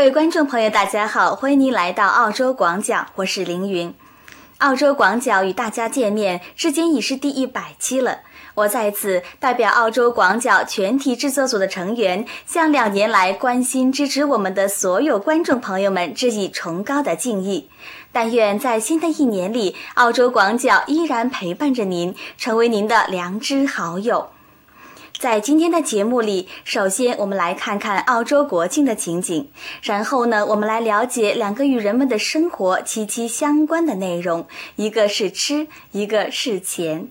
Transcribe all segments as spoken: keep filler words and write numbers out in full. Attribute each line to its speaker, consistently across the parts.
Speaker 1: 各位观众朋友大家好，欢迎您来到澳洲广角，我是凌云。澳洲广角与大家见面至今已是第一百期了，我在此代表澳洲广角全体制作组的成员，向两年来关心支持我们的所有观众朋友们致以崇高的敬意。但愿在新的一年里，澳洲广角依然陪伴着您，成为您的良知好友。在今天的节目里，首先我们来看看澳洲国庆的情景，然后呢，我们来了解两个与人们的生活息息相关的内容，一个是吃，一个是钱。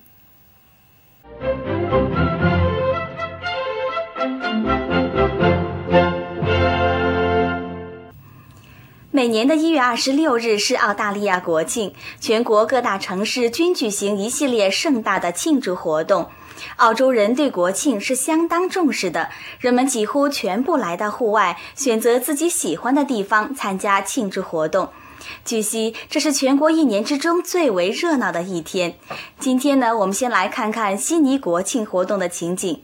Speaker 1: 每年的一月二十六日是澳大利亚国庆，全国各大城市均举行一系列盛大的庆祝活动。澳洲人对国庆是相当重视的，人们几乎全部来到户外，选择自己喜欢的地方参加庆祝活动。据悉，这是全国一年之中最为热闹的一天。今天呢，我们先来看看悉尼国庆活动的情景。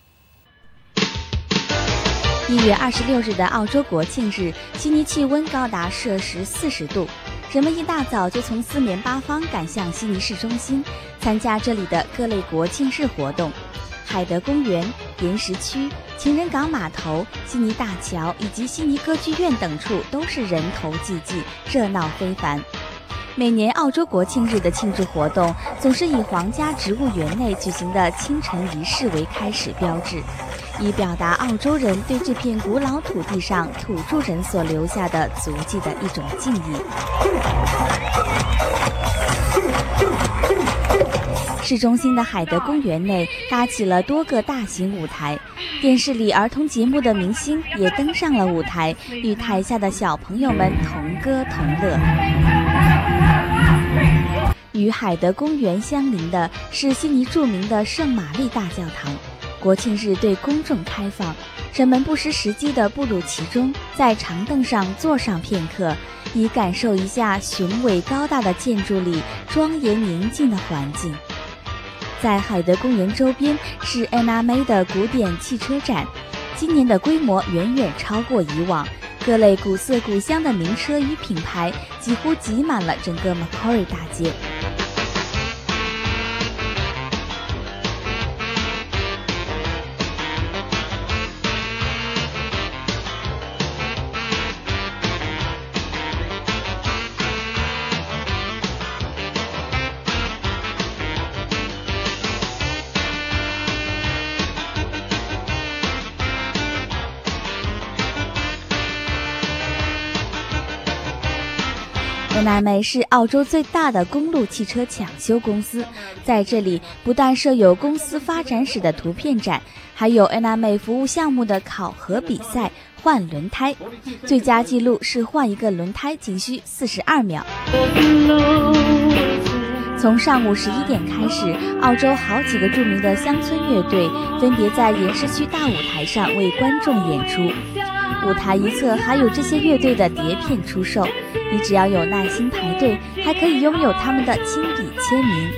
Speaker 1: 一月二十六日的澳洲国庆日，悉尼气温高达摄氏四十度，人们一大早就从四面八方赶向悉尼市中心，参加这里的各类国庆日活动。海德公园、岩石区、情人港码头、悉尼大桥以及悉尼歌剧院等处都是人头济济，热闹非凡。每年澳洲国庆日的庆祝活动总是以皇家植物园内举行的清晨仪式为开始标志，以表达澳洲人对这片古老土地上土著人所留下的足迹的一种敬意。市中心的海德公园内搭起了多个大型舞台，电视里儿童节目的明星也登上了舞台，与台下的小朋友们同歌同乐。与海德公园相邻的是悉尼著名的圣玛丽大教堂，国庆日对公众开放，人们不失时机地步入其中，在长凳上坐上片刻，以感受一下雄伟高大的建筑里庄严宁静的环境。在海德公园周边是 N R M A 的古典汽车展，今年的规模远远超过以往，各类古色古香的名车与品牌几乎挤满了整个 Macquarie 大街。N R M A 是澳洲最大的公路汽车抢修公司，在这里不但设有公司发展史的图片展，还有 N R M A 服务项目的考核比赛、换轮胎，最佳记录是换一个轮胎仅需四十二秒。从上午十一点开始，澳洲好几个著名的乡村乐队分别在岩石区大舞台上为观众演出。舞台一侧还有这些乐队的碟片出售，你只要有耐心排队，还可以拥有他们的亲笔签名。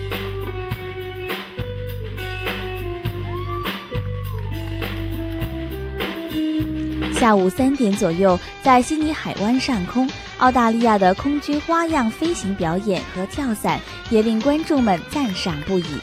Speaker 1: 下午三点左右，在悉尼海湾上空，澳大利亚的空军花样飞行表演和跳伞也令观众们赞赏不已。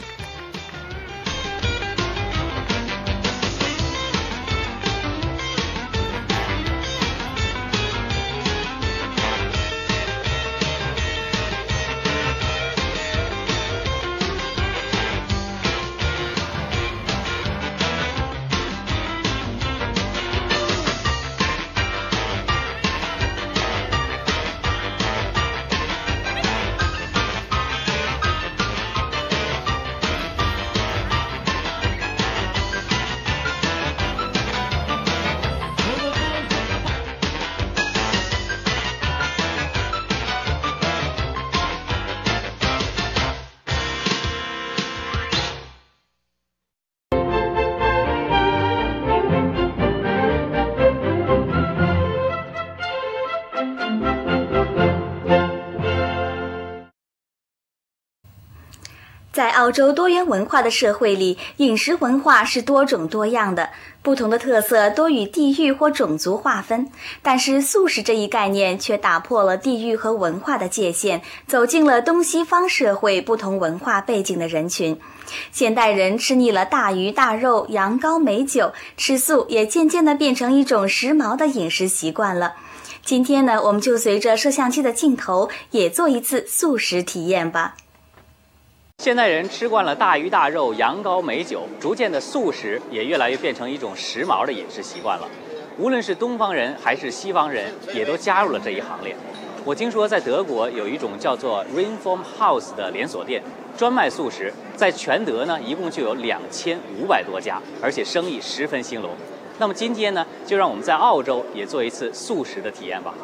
Speaker 1: 在澳洲多元文化的社会里，饮食文化是多种多样的，不同的特色多与地域或种族划分。但是素食这一概念却打破了地域和文化的界限，走进了东西方社会不同文化背景的人群。现代人吃腻了大鱼大肉、羊羔美酒，吃素也渐渐地变成一种时髦的饮食习惯了。今天呢，我们就随着摄像机的镜头，也做一次素食体验吧。
Speaker 2: 现代人吃惯了大鱼大肉、羊羔美酒，逐渐的素食也越来越变成一种时髦的饮食习惯了。无论是东方人还是西方人，也都加入了这一行列。我听说在德国有一种叫做 Rainform House 的连锁店，专卖素食，在全德呢一共就有两千五百多家，而且生意十分兴隆。那么今天呢，就让我们在澳洲也做一次素食的体验吧。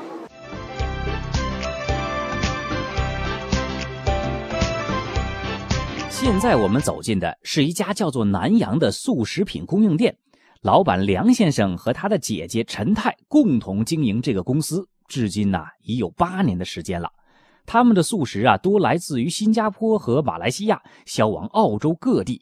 Speaker 2: 现在我们走进的是一家叫做南洋的素食品供应店，老板梁先生和他的姐姐陈太共同经营这个公司，至今呢、啊、已有八年的时间了。他们的素食啊，多来自于新加坡和马来西亚，销往澳洲各地。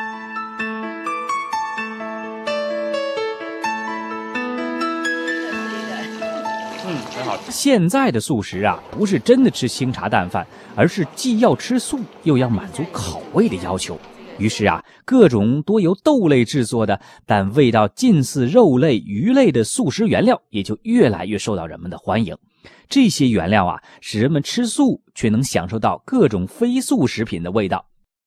Speaker 2: 嗯，很好吃。现在的素食啊，不是真的吃清茶淡饭，而是既要吃素，又要满足口味的要求。于是啊，各种多由豆类制作的，但味道近似肉类、鱼类的素食原料，也就越来越受到人们的欢迎。这些原料啊，使人们吃素却能享受到各种非素食品的味道。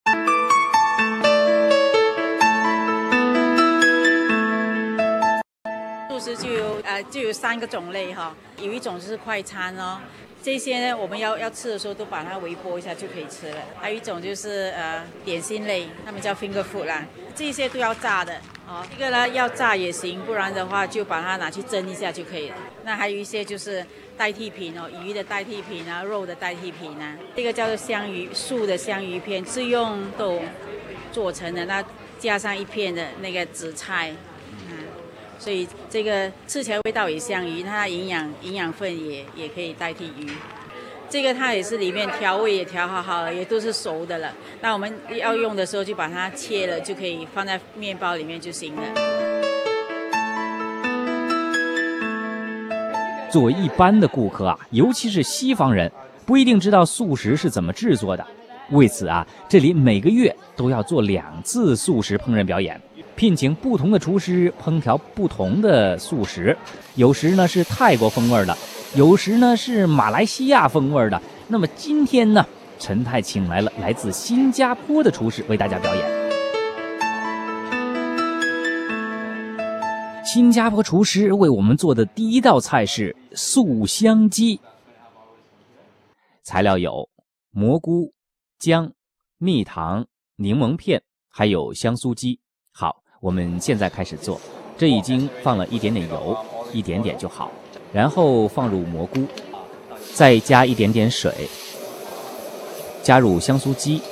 Speaker 3: 素食就有呃就有三个种类哈，有一种就是快餐哦，这些呢我们要要吃的时候都把它微波一下就可以吃了。还有一种就是呃点心类，他们叫 finger food 啦，这些都要炸的哦。这个呢要炸也行，不然的话就把它拿去蒸一下就可以了。那还有一些就是代替品哦，鱼的代替品啊，肉的代替品啊。这个叫做香鱼，素的香鱼片是用豆做成的，那加上一片的那个紫菜。所以这个吃起来味道也像鱼，它营养营养分也也可以代替鱼。这个它也是里面调味也调好好了，也都是熟的了。那我们要用的时候就把它切了，就可以放在面包里面就行了。
Speaker 2: 作为一般的顾客啊，尤其是西方人，不一定知道素食是怎么制作的。为此啊，这里每个月都要做两次素食烹饪表演。聘请不同的厨师烹调不同的素食，有时呢是泰国风味的，有时呢是马来西亚风味的。那么今天呢，陈太请来了来自新加坡的厨师为大家表演。新加坡厨师为我们做的第一道菜是素香鸡，材料有蘑菇、姜、蜜糖、柠檬片，还有香酥鸡。好，我们现在开始做。这已经放了一点点油，一点点就好。然后放入蘑菇，再加一点点水，加入香酥鸡，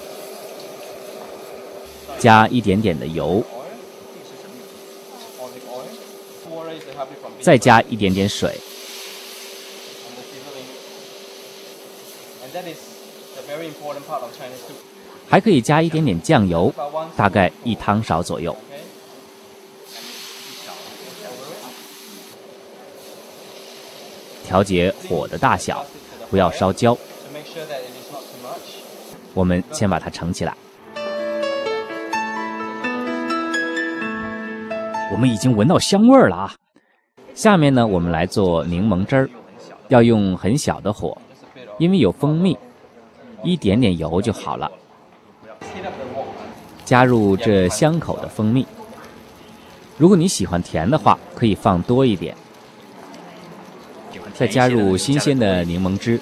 Speaker 2: 加一点点的油，再加一点点水。还可以加一点点酱油，大概一汤勺左右。调节火的大小，不要烧焦。我们先把它盛起来。我们已经闻到香味了啊！下面呢，我们来做柠檬汁儿，要用很小的火，因为有蜂蜜，一点点油就好了。加入这香口的蜂蜜，如果你喜欢甜的话，可以放多一点。再加入新鲜的柠檬汁。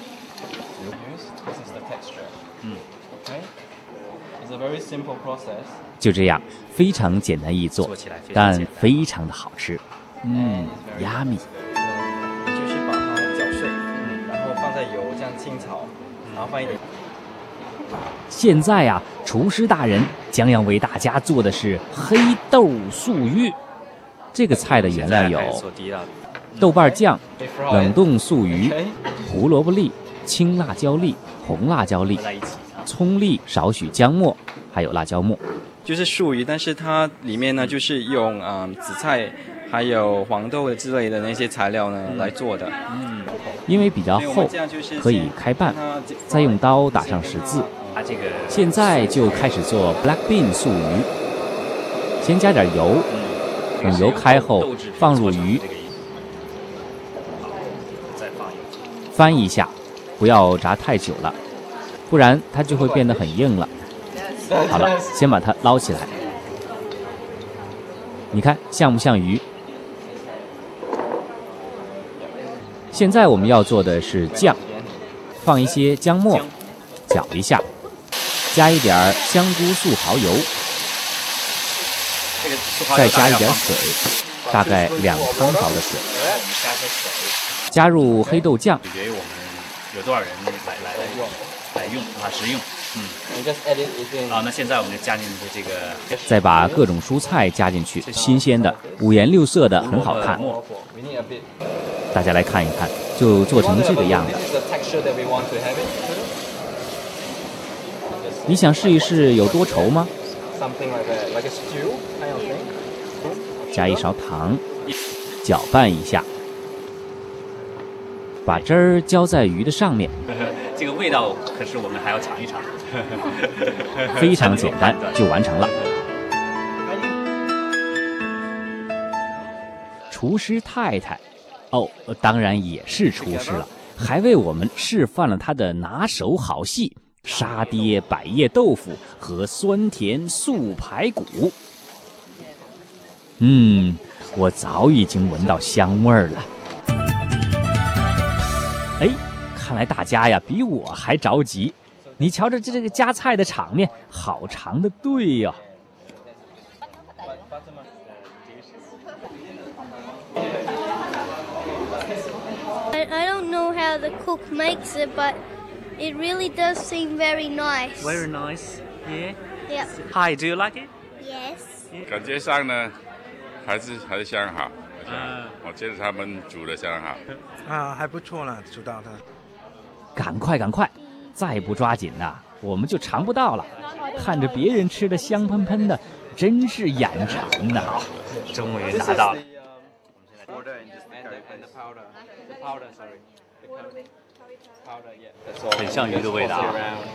Speaker 2: 就这样，非常简单易做，但非常的好吃。嗯 ，yummy。
Speaker 4: 就是把它搅碎，然后放在油这样浸炒，然后放一点。
Speaker 2: 现在啊，厨师大人将要为大家做的是黑豆素鱼。这个菜的原料有豆瓣酱、冷冻素鱼、胡萝卜粒、青辣椒粒、红辣椒粒， 葱粒、少许姜末，还有辣椒末。
Speaker 4: 就是素鱼，但是它里面呢就是用嗯紫菜还有黄豆之类的那些材料呢、嗯、来做的。嗯，
Speaker 2: 因为比较厚，可以开拌，再用刀打上十字。现在就开始做 black bean 素鱼，先加点油，等油开后放入鱼，翻一下，不要炸太久了，不然它就会变得很硬了。好了，先把它捞起来。你看像不像鱼？现在我们要做的是酱，放一些姜末，搅一下，加一点香菇素蚝油，再加一点水，大概两汤勺的水，加入黑豆酱。取决于我们有多少人来来来用来用啊食用。嗯，好，那现在我们就加进去这个，再把各种蔬菜加进去，新鲜的，五颜六色的，很好看。大家来看一看，就做成这个样子。你想试一试有多稠吗？加一勺糖，搅拌一下，把汁儿浇在鱼的上面。这个味道可是我们还要尝一尝。非常简单，就完成了。厨师太太，哦，当然也是厨师了，还为我们示范了他的拿手好戏——沙爹百叶豆腐和酸甜素排骨。嗯，我早已经闻到香味儿了。哎，看来大家呀比我还着急。你瞧着这个夹菜的场面，好长的队呀、
Speaker 5: I, I don't know how the cook makes it, but it really does seem very nice.
Speaker 6: Very nice, yeah.
Speaker 5: Yep.
Speaker 6: Hi, do you like it?
Speaker 5: Yes.
Speaker 7: 感觉上呢，还是还是相好。嗯，我觉得他们煮的相好。
Speaker 8: 啊，还不错了，煮到的。
Speaker 2: 赶快赶快！再不抓紧呐、啊，我们就尝不到了。看着别人吃的香喷喷的，真是眼馋呐！好，终于拿到了。很像鱼的味道。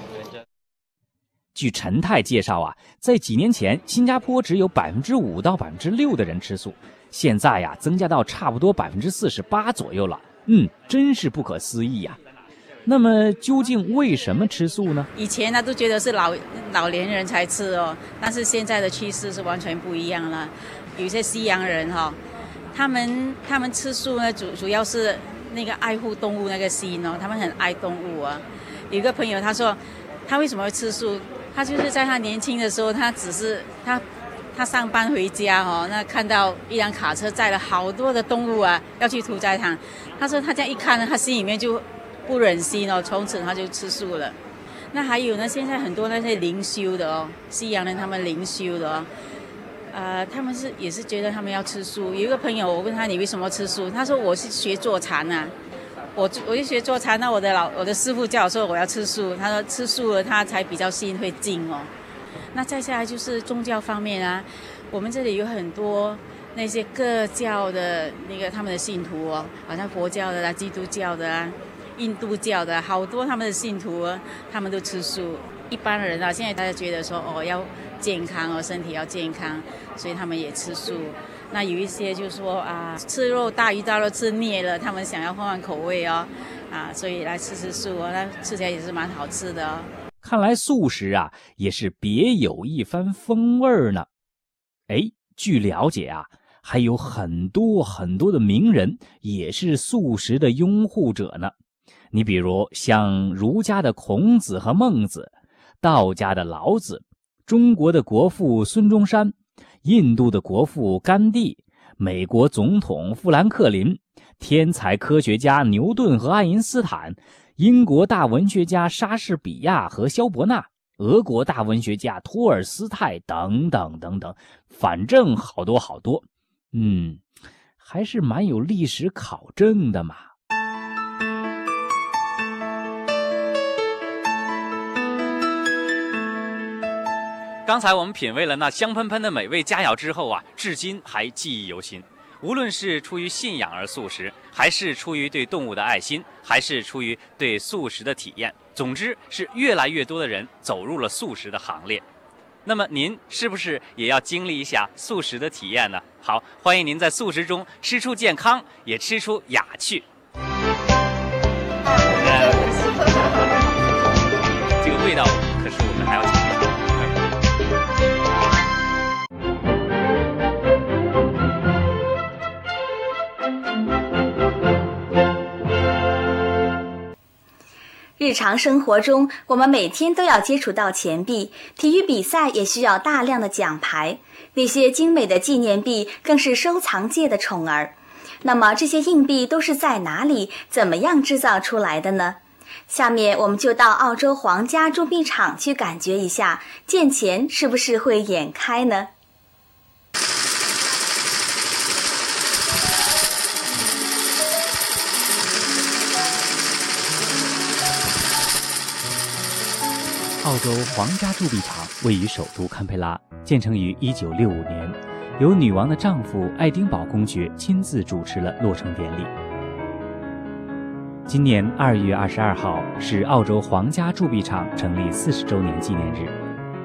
Speaker 2: 据陈太介绍啊，在几年前，新加坡只有百分之五到百分之六的人吃素，现在呀、啊，增加到差不多百分之四十八左右了。嗯，真是不可思议呀、啊。那么究竟为什么吃素呢？
Speaker 3: 以前呢都觉得是老老年人才吃哦，但是现在的趋势是完全不一样了。有些西洋人哈、哦，他们他们吃素呢，主主要是那个爱护动物那个心哦，他们很爱动物啊。有一个朋友他说，他为什么会吃素？他就是在他年轻的时候，他只是他他上班回家哦，那看到一辆卡车载了好多的动物啊，要去屠宰场。他说他这样一看呢，他心里面就不忍心哦，从此他就吃素了。那还有呢，现在很多那些灵修的哦，西洋人他们灵修的哦，呃，他们是也是觉得他们要吃素。有一个朋友，我问他你为什么吃素？他说我是学坐禅啊，我我就学坐禅，那我的老我的师父叫我说我要吃素，他说吃素了他才比较心会静哦。那再下来就是宗教方面啊，我们这里有很多那些各教的那个他们的信徒哦，好像佛教的啦、基督教的啦、印度教的，好多他们的信徒他们都吃素。一般人啊，现在大家觉得说哦要健康哦，身体要健康，所以他们也吃素。那有一些就说啊，吃肉大鱼大肉吃腻了，他们想要换换口味哦，啊，所以来吃吃素哦，那吃起来也是蛮好吃的哦。
Speaker 2: 看来素食啊也是别有一番风味呢。哎，据了解啊，还有很多很多的名人也是素食的拥护者呢。你比如像儒家的孔子和孟子，道家的老子，中国的国父孙中山，印度的国父甘地，美国总统富兰克林，天才科学家牛顿和爱因斯坦，英国大文学家莎士比亚和萧伯纳，俄国大文学家托尔斯泰等等等等，反正好多好多。嗯，还是蛮有历史考证的嘛。 刚才我们品味了那香喷喷的美味佳肴之后啊，至今还记忆犹新。无论是出于信仰而素食，还是出于对动物的爱心，还是出于对素食的体验，总之是越来越多的人走入了素食的行列。那么您是不是也要经历一下素食的体验呢？好，欢迎您在素食中吃出健康，也吃出雅趣。这个味道，可是我们还要讲。
Speaker 1: 日常生活中，我们每天都要接触到钱币，体育比赛也需要大量的奖牌，那些精美的纪念币更是收藏界的宠儿。那么这些硬币都是在哪里、怎么样制造出来的呢？下面我们就到澳洲皇家铸币厂去感觉一下，见钱是不是会眼开呢？
Speaker 2: 澳洲皇家铸币厂位于首都堪培拉，建成于一九六五年，由女王的丈夫爱丁堡公爵亲自主持了落成典礼。今年二月二十二号是澳洲皇家铸币厂成立四十周年纪念日。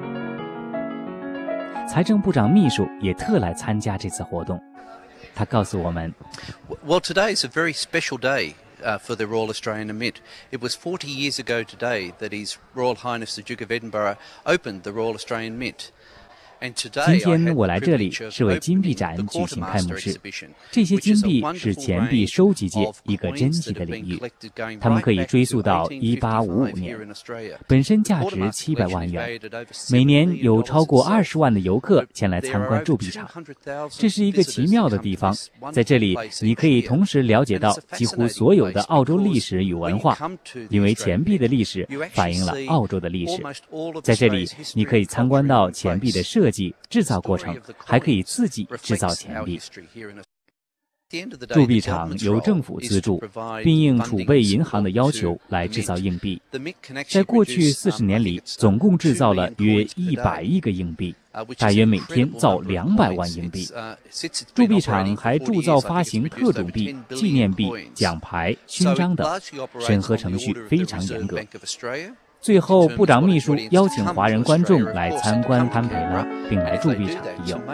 Speaker 2: 财政部长秘书也特来参加这次活动，他告诉我们
Speaker 9: ：“Well, today is a very special day. Uh, for the Royal Australian Mint. It was forty years ago today that His Royal Highness the Duke of Edinburgh opened the Royal Australian Mint.
Speaker 2: 今天我来这里是为金币展举行开幕式。这些金币是钱币收集界一个珍稀的领域，它们可以追溯到一八五五年，本身价值七百万元。每年有超过二十万的游客前来参观铸币厂。这是一个奇妙的地方，在这里你可以同时了解到几乎所有的澳洲历史与文化，因为钱币的历史反映了澳洲的历史。在这里你可以参观到钱币的设计、制造过程，还可以自己制造钱币。铸币厂由政府资助，并应储备银行的要求来制造硬币。在过去四十年里，总共制造了约一百亿个硬币，大约每天造两百万硬币。铸币厂还铸造发行特种币、纪念币、奖牌、勋章等，审核程序非常严格。最后，部长秘书邀请华人观众来参观堪培拉，并来铸币厂一游。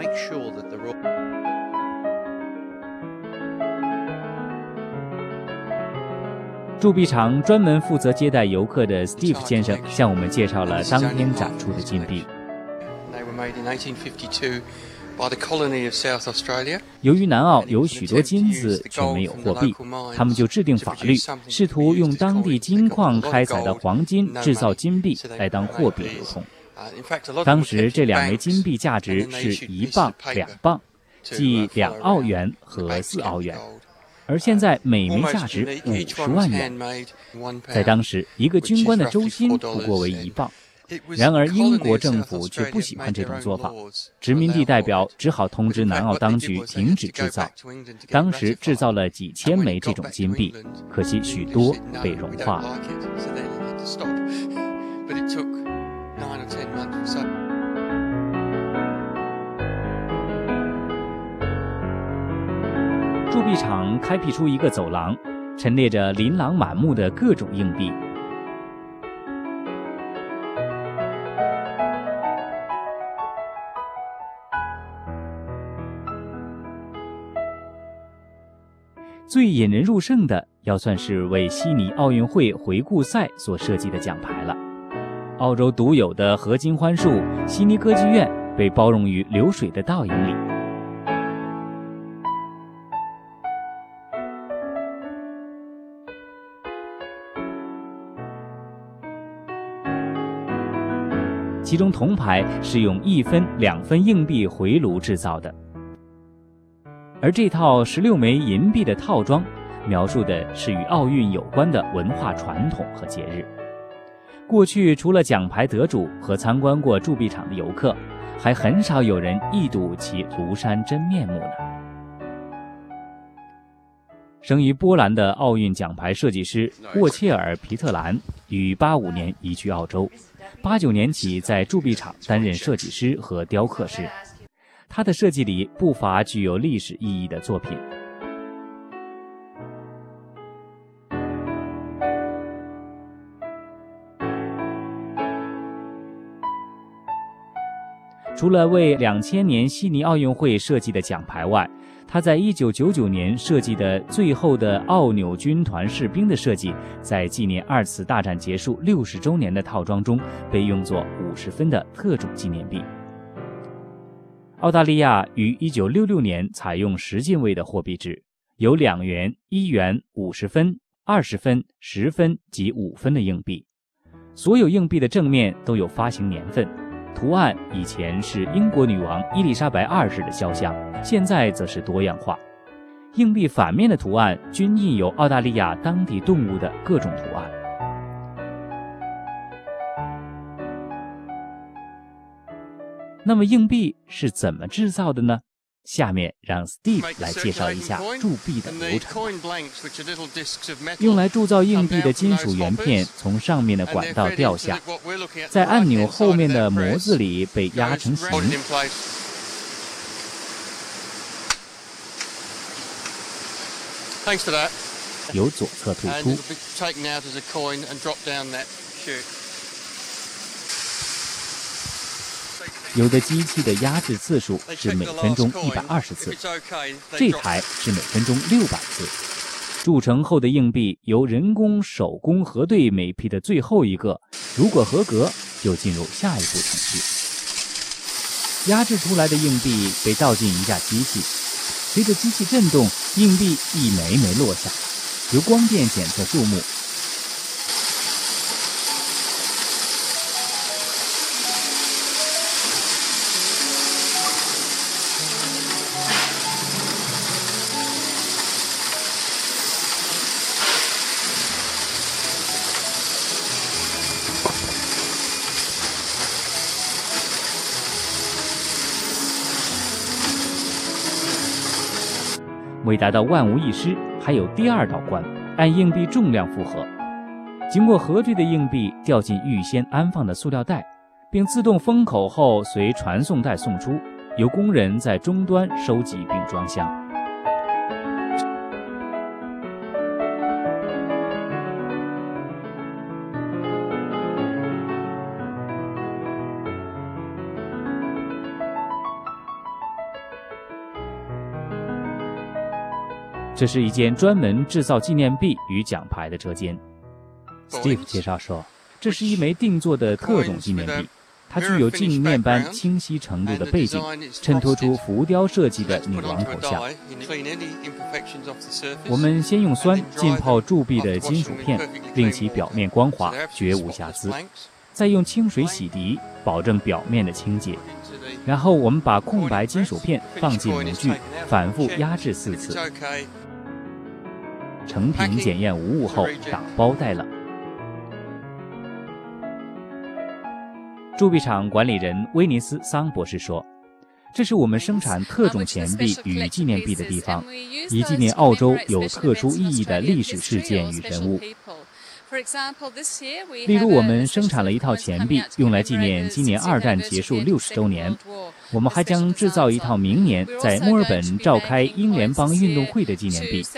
Speaker 2: 铸币厂专门负责接待游客的 Steve 先生向我们介绍了当天展出的金币。由于南澳有许多金子却没有货币，他们就制定法律，试图用当地金矿开采的黄金制造金币来当货币流通。当时这两枚金币价值是一磅、两磅，即两澳元和四澳元，而现在每枚价值五十万元。在当时，一个军官的周薪不过为一磅。然而，英国政府却不喜欢这种做法，殖民地代表只好通知南澳当局停止制造。当时制造了几千枚这种金币，可惜许多被融化了。铸币厂开辟出一个走廊，陈列着琳琅满目的各种硬币。最引人入胜的，要算是为悉尼奥运会回顾赛所设计的奖牌了。澳洲独有的合金欢树悉尼歌剧院被包容于流水的倒影里。其中铜牌是用一分、两分硬币回炉制造的。而这套十六枚银币的套装，描述的是与奥运有关的文化传统和节日。过去除了奖牌得主和参观过铸币厂的游客，还很少有人一睹其庐山真面目呢。生于波兰的奥运奖牌设计师沃切尔·皮特兰于八五年移居澳洲， 八九年起在铸币厂担任设计师和雕刻师。他的设计里不乏具有历史意义的作品。除了为两千年悉尼奥运会设计的奖牌外，他在一九九九年设计的最后的奥纽军团士兵的设计，在纪念二次大战结束六十周年的套装中被用作五十分的特种纪念币。澳大利亚于一九六六年采用十进位的货币制，有两元、一元、五十分、二十分、十分及五分的硬币。所有硬币的正面都有发行年份，图案以前是英国女王伊丽莎白二世的肖像，现在则是多样化。硬币反面的图案均印有澳大利亚当地动物的各种图案。那么硬币是怎么制造的呢？下面让 Steve 来介绍一下铸币的流程。用来铸造硬币的金属圆片从上面的管道掉下，在按钮后面的模子里被压成形，由左侧退出。有的机器的压制次数是每分钟一百二十次，这台是每分钟六百次。铸成后的硬币由人工手工核对每批的最后一个，如果合格，就进入下一步程序。压制出来的硬币被倒进一架机器，随着机器震动，硬币一枚枚落下，由光电检测数目。为达到万无一失，还有第二道关，按硬币重量复核。经过核对的硬币掉进预先安放的塑料袋，并自动封口后随传送带送出，由工人在终端收集并装箱。这是一间专门制造纪念币与奖牌的车间。Steve 介绍说，这是一枚定做的特种纪念币，它具有镜面般清晰程度的背景，衬托出浮雕设计的女王头像。我们先用酸浸泡铸币的金属片，令其表面光滑，绝无瑕疵，再用清水洗涤，保证表面的清洁。然后我们把空白金属片放进模具，反复压制四次。成品检验无误后，打包带冷。铸币厂管理人威尼斯桑博士说，这是我们生产特种钱币与纪念币的地方，以纪念澳洲有特殊意义的历史事件与人物。例如，我们生产了一套钱币，用来纪念今年二战结束六十周年。我们还将制造一套明年在墨尔本召开英联邦运动会的纪念币。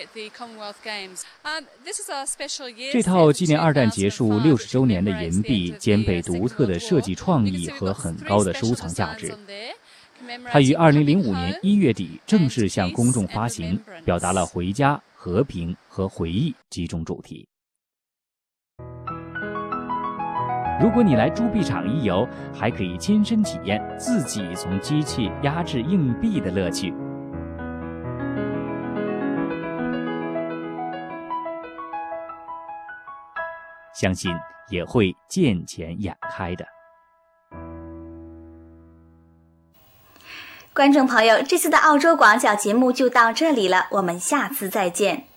Speaker 2: 这套纪念二战结束六十周年的银币兼备独特的设计创意和很高的收藏价值。它于二零零五年一月底正式向公众发行，表达了回家、和平和回忆几种主题。如果你来铸币厂一游，还可以亲身体验自己从机器压制硬币的乐趣。相信也会见钱眼开的。
Speaker 1: 观众朋友，这次的澳洲广角节目就到这里了，我们下次再见。